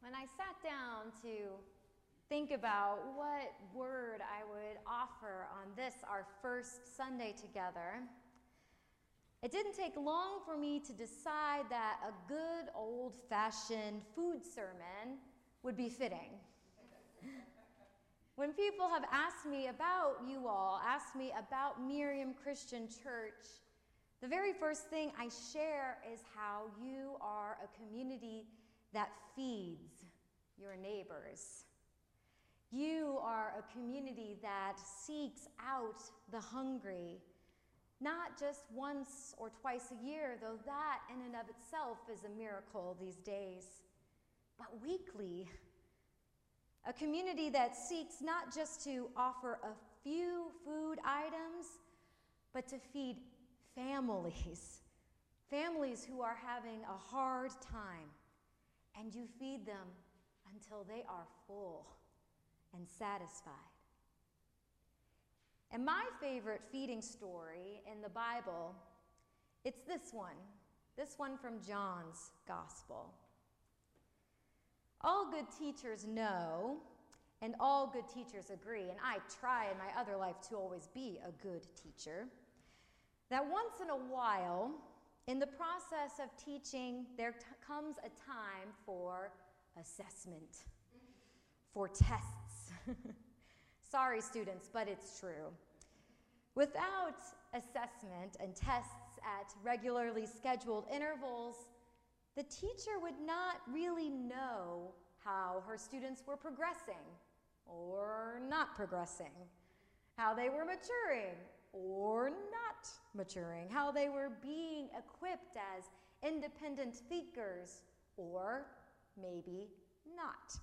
When I sat down to think about what word I would offer on this, our first Sunday together, it didn't take long for me to decide that a good old-fashioned food sermon would be fitting. When people have asked me about you all, asked me about Miriam Christian Church, the very first thing I share is how you are a community that feeds your neighbors. You are a community that seeks out the hungry, not just once or twice a year, though that in and of itself is a miracle these days, but weekly. A community that seeks not just to offer a few food items, but to feed families who are having a hard time, and you feed them until they are full and satisfied. And my favorite feeding story in the Bible, it's this one from John's Gospel. All good teachers know, and all good teachers agree, and I try in my other life to always be a good teacher, that once in a while, in the process of teaching, there comes a time for assessment, for tests. Sorry, students, but it's true. Without assessment and tests at regularly scheduled intervals, the teacher would not really know how her students were progressing or not progressing, how they were maturing or not maturing, how they were being equipped as independent thinkers or maybe not.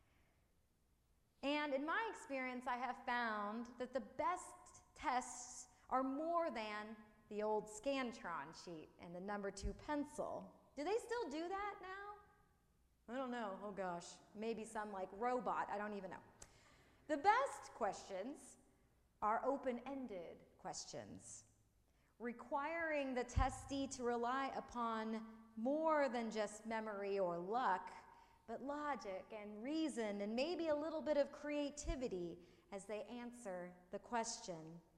And in my experience, I have found that the best tests are more than the old Scantron sheet and the number 2 pencil. Do they still do that now? I don't know. Oh gosh. Maybe some like robot. I don't even know. The best questions are open-ended questions, requiring the testee to rely upon more than just memory or luck, but logic and reason and maybe a little bit of creativity as they answer the question.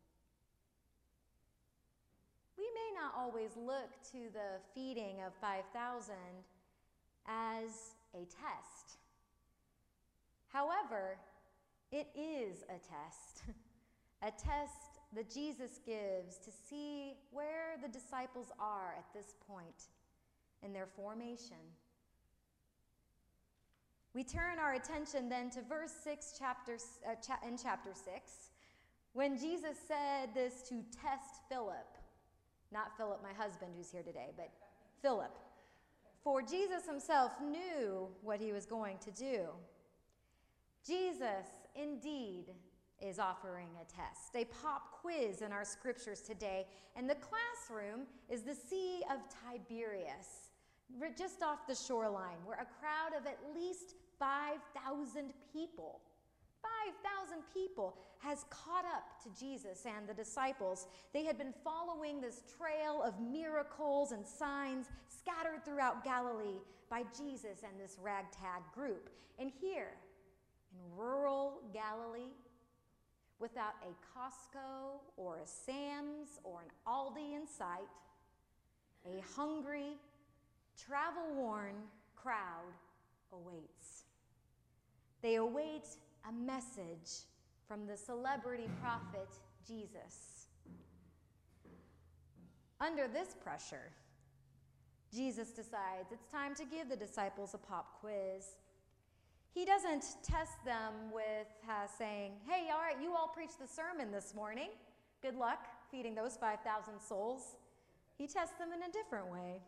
We may not always look to the feeding of 5,000 as a test. However, it is a test, a test that Jesus gives to see where the disciples are at this point in their formation. We turn our attention then to verse 6 in chapter 6, when Jesus said this to test Philip. Not Philip, my husband, who's here today, but Philip. For Jesus himself knew what he was going to do. Jesus, indeed, is offering a test, a pop quiz in our scriptures today, and the classroom is the Sea of Tiberias, just off the shoreline, where a crowd of at least 5,000 people has caught up to Jesus and the disciples. They had been following this trail of miracles and signs scattered throughout Galilee by Jesus and this ragtag group. And here, in rural Galilee, without a Costco or a Sam's or an Aldi in sight, a hungry, travel-worn crowd awaits. They await a message from the celebrity prophet Jesus. Under this pressure, Jesus decides it's time to give the disciples a pop quiz. He doesn't test them with saying, hey, all right, you all preached the sermon this morning. Good luck feeding those 5,000 souls. He tests them in a different way.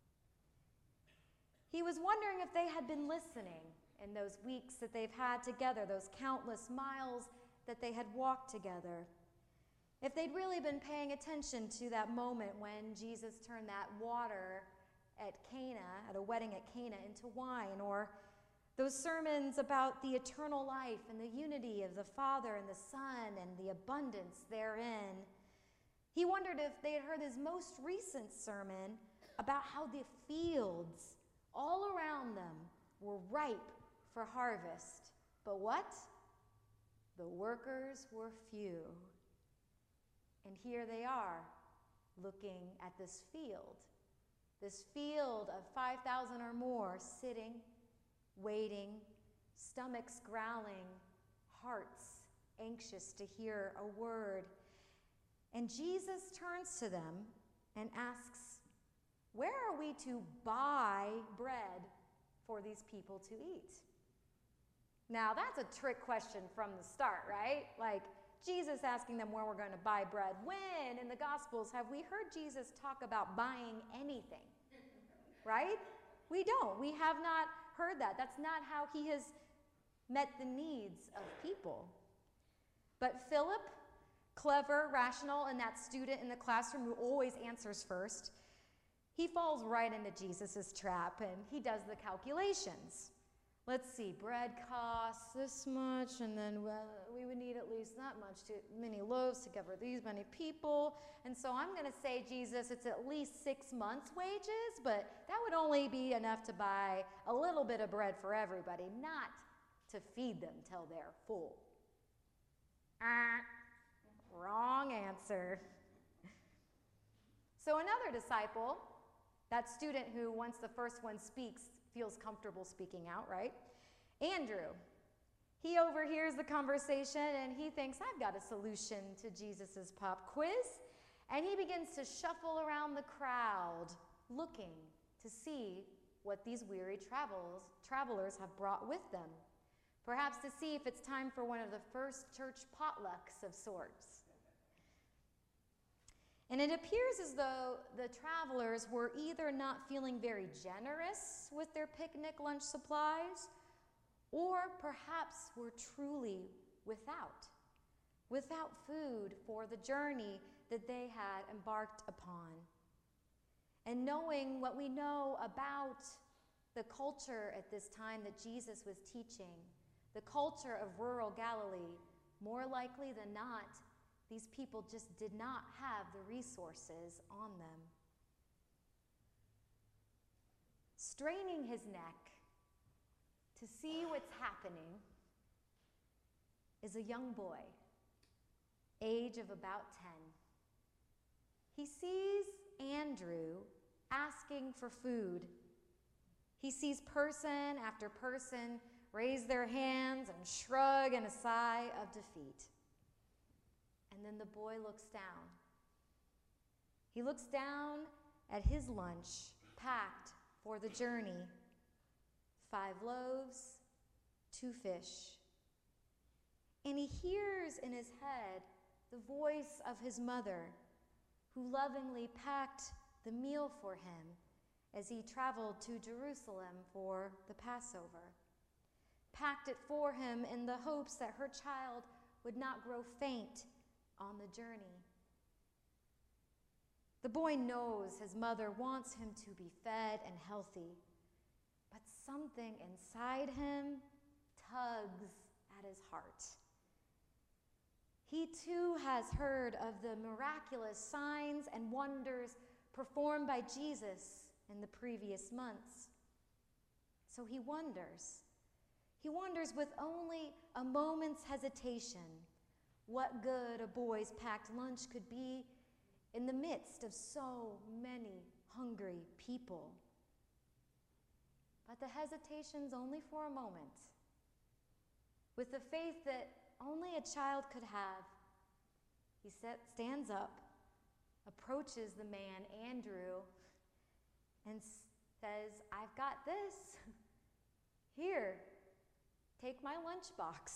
He was wondering if they had been listening in those weeks that they've had together, those countless miles that they had walked together. If they'd really been paying attention to that moment when Jesus turned that water at Cana, at a wedding at Cana, into wine, or those sermons about the eternal life and the unity of the Father and the Son and the abundance therein. He wondered if they had heard his most recent sermon about how the fields all around them were ripe for harvest, but what? The workers were few. And here they are, looking at this field of 5,000 or more, sitting, waiting, stomachs growling, hearts anxious to hear a word. And Jesus turns to them and asks, where are we to buy bread for these people to eat? Now, that's a trick question from the start, right? Like, Jesus asking them where we're going to buy bread. When in the Gospels have we heard Jesus talk about buying anything? Right? We don't. We have not heard that. That's not how he has met the needs of people. But Philip, clever, rational, and that student in the classroom who always answers first, he falls right into Jesus' trap and he does the calculations. Let's see, bread costs this much, and then we would need at least that much, many loaves to cover these many people. And so I'm going to say, Jesus, it's at least 6 months' wages, but that would only be enough to buy a little bit of bread for everybody, not to feed them till they're full. Wrong answer. So another disciple, that student who, once the first one speaks, feels comfortable speaking out, right? Andrew. He overhears the conversation and he thinks, I've got a solution to Jesus' pop quiz. And he begins to shuffle around the crowd, looking to see what these weary travelers have brought with them. Perhaps to see if it's time for one of the first church potlucks of sorts. And it appears as though the travelers were either not feeling very generous with their picnic lunch supplies, or perhaps were truly without food for the journey that they had embarked upon. And knowing what we know about the culture at this time that Jesus was teaching, the culture of rural Galilee, more likely than not, these people just did not have the resources on them. Straining his neck to see what's happening is a young boy, age of about 10. He sees Andrew asking for food. He sees person after person raise their hands and shrug in a sigh of defeat. And then the boy looks down. He looks down at his lunch packed for the journey. 5 loaves, 2 fish. And he hears in his head the voice of his mother, who lovingly packed the meal for him as he traveled to Jerusalem for the Passover. Packed it for him in the hopes that her child would not grow faint on the journey. The boy knows his mother wants him to be fed and healthy, but something inside him tugs at his heart. He too has heard of the miraculous signs and wonders performed by Jesus in the previous months. So he wonders. He wonders with only a moment's hesitation what good a boy's packed lunch could be in the midst of so many hungry people. But the hesitation's only for a moment. With the faith that only a child could have, he stands up, approaches the man, Andrew, and says, I've got this. Here, take my lunchbox.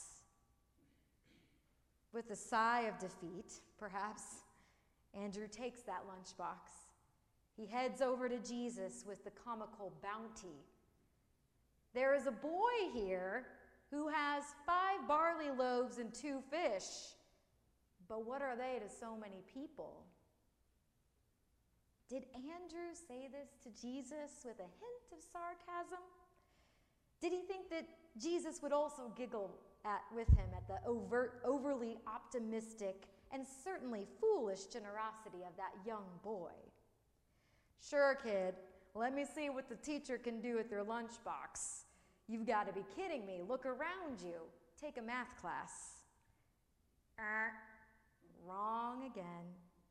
With a sigh of defeat, perhaps, Andrew takes that lunchbox. He heads over to Jesus with the comical bounty. There is a boy here who has 5 barley loaves and 2 fish. But what are they to so many people? Did Andrew say this to Jesus with a hint of sarcasm? Did he think that Jesus would also giggle with him at the overly optimistic and certainly foolish generosity of that young boy? Sure, kid, let me see what the teacher can do with your lunchbox. You've got to be kidding me. Look around you. Take a math class. Wrong again.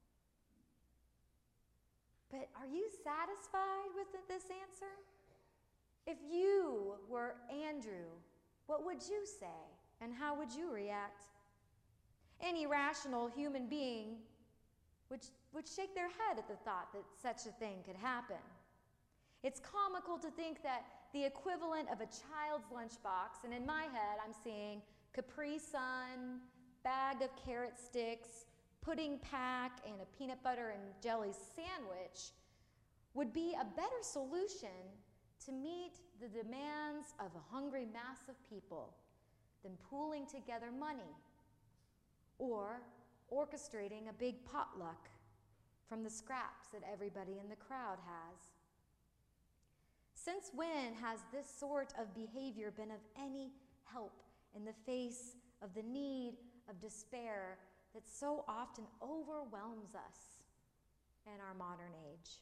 But are you satisfied with this answer? If you were Andrew, what would you say and how would you react? Any rational human being would shake their head at the thought that such a thing could happen. It's comical to think that the equivalent of a child's lunchbox, and in my head I'm seeing Capri Sun, bag of carrot sticks, pudding pack, and a peanut butter and jelly sandwich, would be a better solution to meet the demands of a hungry mass of people than pooling together money or orchestrating a big potluck from the scraps that everybody in the crowd has. Since when has this sort of behavior been of any help in the face of the need of despair that so often overwhelms us in our modern age?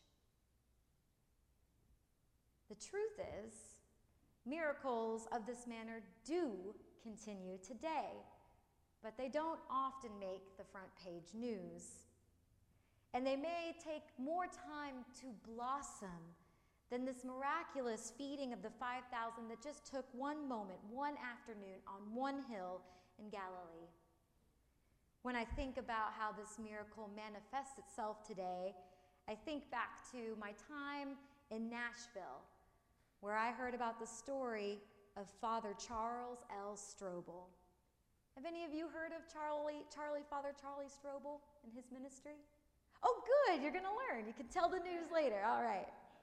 The truth is, miracles of this manner do continue today, but they don't often make the front page news. And they may take more time to blossom than this miraculous feeding of the 5,000 that just took one moment, one afternoon on one hill in Galilee. When I think about how this miracle manifests itself today, I think back to my time in Nashville, where I heard about the story of Father Charles L. Strobel. Have any of you heard of Father Charlie Strobel and his ministry? Oh, good, you're going to learn. You can tell the news later. All right.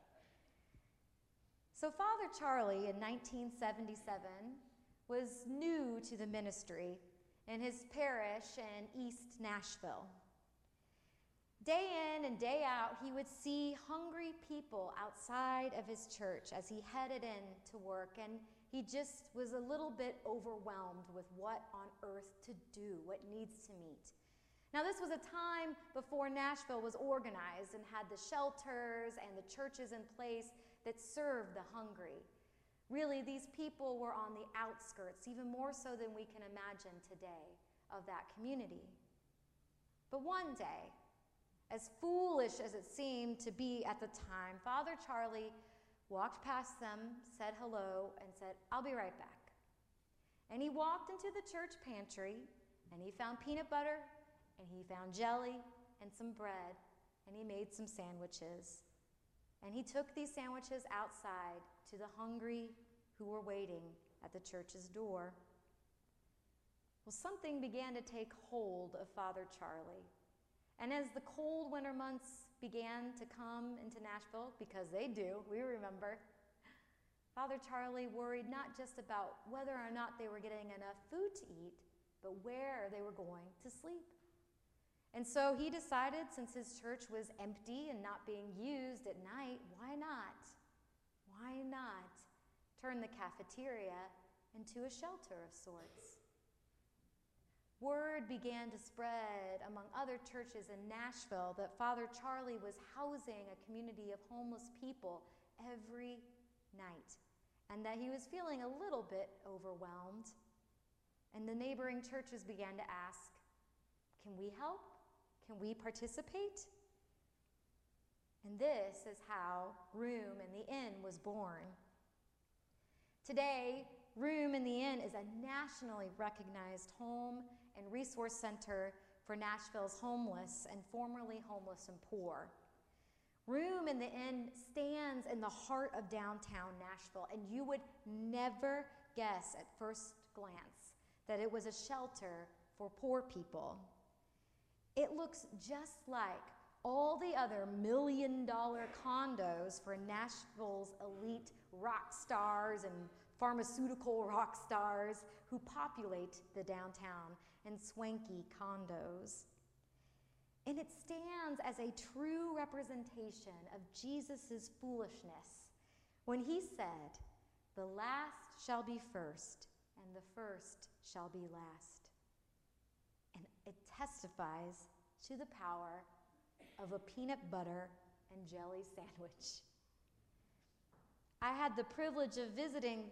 So Father Charlie in 1977 was new to the ministry in his parish in East Nashville. Day in and day out, he would see hungry people outside of his church as he headed in to work, and he just was a little bit overwhelmed with what on earth to do, what needs to meet. Now, this was a time before Nashville was organized and had the shelters and the churches in place that served the hungry. Really, these people were on the outskirts, even more so than we can imagine today, of that community. But one day, as foolish as it seemed to be at the time, Father Charlie walked past them, said hello, and said, "I'll be right back." And he walked into the church pantry, and he found peanut butter, and he found jelly and some bread, and he made some sandwiches. And he took these sandwiches outside to the hungry who were waiting at the church's door. Well, something began to take hold of Father Charlie. And as the cold winter months began to come into Nashville, because they do, we remember, Father Charlie worried not just about whether or not they were getting enough food to eat, but where they were going to sleep. And so he decided, since his church was empty and not being used at night, why not turn the cafeteria into a shelter of sorts? Word began to spread among other churches in Nashville that Father Charlie was housing a community of homeless people every night, and that he was feeling a little bit overwhelmed. And the neighboring churches began to ask, "Can we help? Can we participate?" And this is how Room in the Inn was born. Today, Room in the Inn is a nationally recognized home and resource center for Nashville's homeless and formerly homeless and poor. Room in the Inn stands in the heart of downtown Nashville, and you would never guess at first glance that it was a shelter for poor people. It looks just like all the other million-dollar condos for Nashville's elite rock stars and pharmaceutical rock stars who populate the downtown in swanky condos. And it stands as a true representation of Jesus' foolishness when he said, "The last shall be first, and the first shall be last." And it testifies to the power of a peanut butter and jelly sandwich. I had the privilege of visiting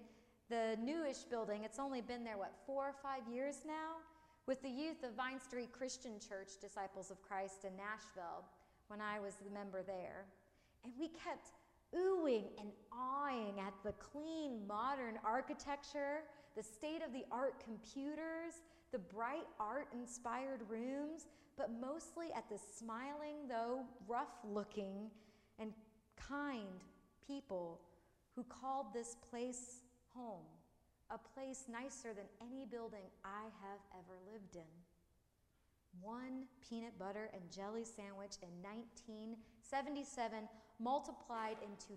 The newish building, it's only been there, 4 or 5 years now? With the youth of Vine Street Christian Church, Disciples of Christ in Nashville, when I was the member there. And we kept oohing and awing at the clean, modern architecture, the state-of-the-art computers, the bright art-inspired rooms, but mostly at the smiling, though rough-looking and kind people who called this place home, a place nicer than any building I have ever lived in. One peanut butter and jelly sandwich in 1977 multiplied into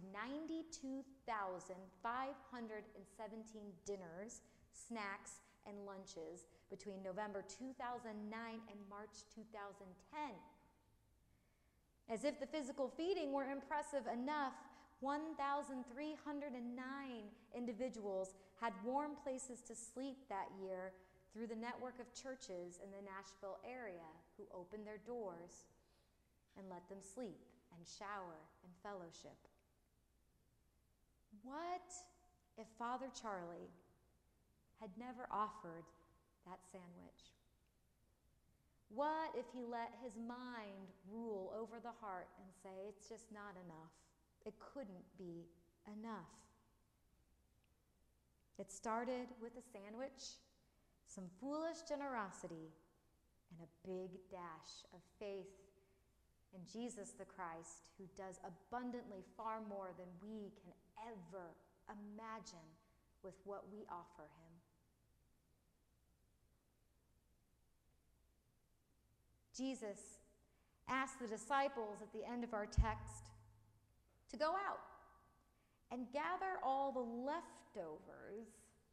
92,517 dinners, snacks, and lunches between November 2009 and March 2010. As if the physical feeding were impressive enough, 1,309 individuals had warm places to sleep that year through the network of churches in the Nashville area who opened their doors and let them sleep and shower and fellowship. What if Father Charlie had never offered that sandwich? What if he let his mind rule over the heart and say, it's just not enough? It couldn't be enough. It started with a sandwich, some foolish generosity, and a big dash of faith in Jesus the Christ, who does abundantly far more than we can ever imagine with what we offer him. Jesus asked the disciples at the end of our text to go out and gather all the leftovers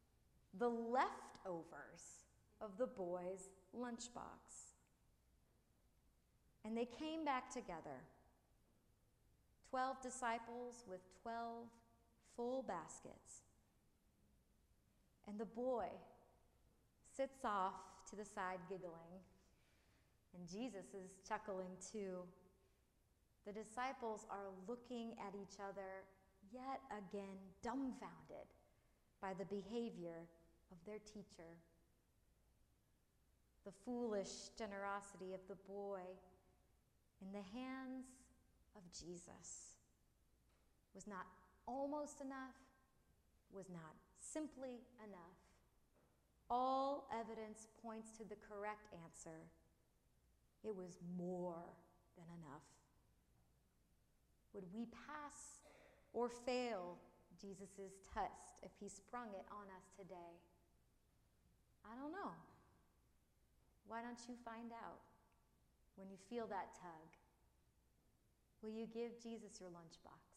of the boys' lunchbox. And they came back together, 12 disciples with 12 full baskets. And the boy sits off to the side giggling, and Jesus is chuckling too. The disciples are looking at each other, yet again dumbfounded by the behavior of their teacher. The foolish generosity of the boy in the hands of Jesus was not almost enough, was not simply enough. All evidence points to the correct answer. It was more than enough. Would we pass or fail Jesus' test if he sprung it on us today? I don't know. Why don't you find out when you feel that tug? Will you give Jesus your lunchbox?